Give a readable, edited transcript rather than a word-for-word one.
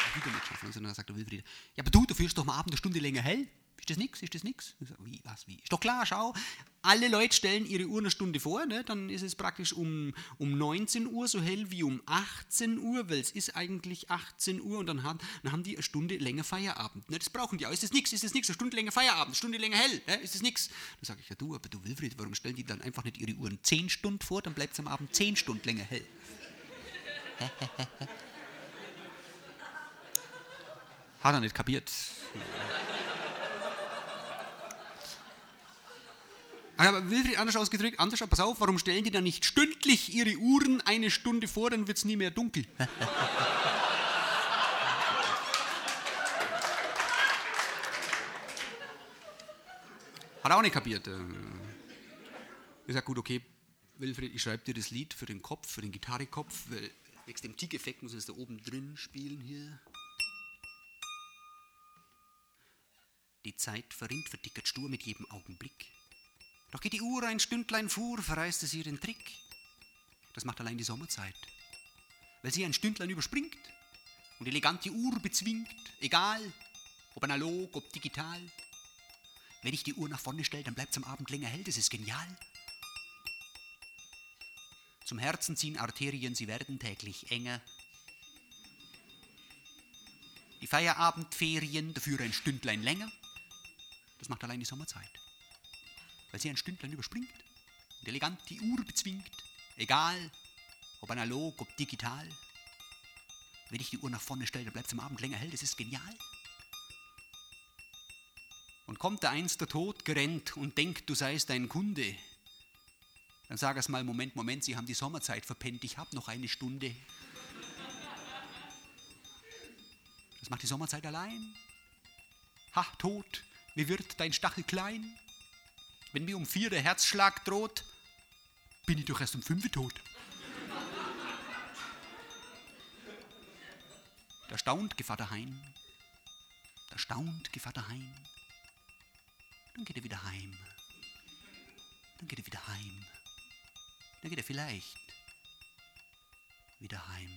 wieder nicht schaffen. Und dann sagt der Wilfried, ja, aber du führst doch mal abends eine Stunde länger hell. Ist das nix? Ist das nix? Ich sag, wie, was, wie? Ist doch klar, schau, alle Leute stellen ihre Uhr eine Stunde vor, ne? Dann ist es praktisch um 19 Uhr so hell wie um 18 Uhr, weil es ist eigentlich 18 Uhr und dann haben die eine Stunde länger Feierabend. Ne? Das brauchen die auch. Ist das nix? Ist das nix? Eine Stunde länger Feierabend, eine Stunde länger hell. Ne? Ist das nix? Dann sage ich, ja du, aber du Wilfried, warum stellen die dann einfach nicht ihre Uhren 10 Stunden vor, dann bleibt es am Abend 10 Stunden länger hell. Hat er nicht kapiert. Aber Wilfried, anders ausgedrückt, pass auf, warum stellen die dann nicht stündlich ihre Uhren eine Stunde vor, dann wird es nie mehr dunkel. Hat er auch nicht kapiert. Ich sag, gut, okay, Wilfried, ich schreibe dir das Lied für den Kopf, für den Gitarrekopf, weil wegen dem Tick-Effekt muss es da oben drin spielen hier. Die Zeit verrinnt, vertickert stur mit jedem Augenblick. Doch geht die Uhr ein Stündlein vor, verreißt es ihr den Trick. Das macht allein die Sommerzeit, weil sie ein Stündlein überspringt und elegant die Uhr bezwingt, egal, ob analog, ob digital. Wenn ich die Uhr nach vorne stelle, dann bleibt es am Abend länger hell, das ist genial. Zum Herzen ziehen Arterien, sie werden täglich enger. Die Feierabendferien, dafür ein Stündlein länger. Das macht allein die Sommerzeit, weil sie ein Stündlein überspringt und elegant die Uhr bezwingt, egal, ob analog, ob digital. Wenn ich die Uhr nach vorne stelle, dann bleibt es am Abend länger hell, das ist genial. Und kommt da einst der Tod gerennt und denkt, du seist ein Kunde, dann sag erst mal, Moment, Sie haben die Sommerzeit verpennt, ich hab noch eine Stunde. Das macht die Sommerzeit allein. Ha, Tod, wie wird dein Stachel klein? Wenn mir um 4 der Herzschlag droht, bin ich doch erst um 5 tot. Da staunt Gevatter Hein, dann geht er wieder heim, dann geht er vielleicht wieder heim.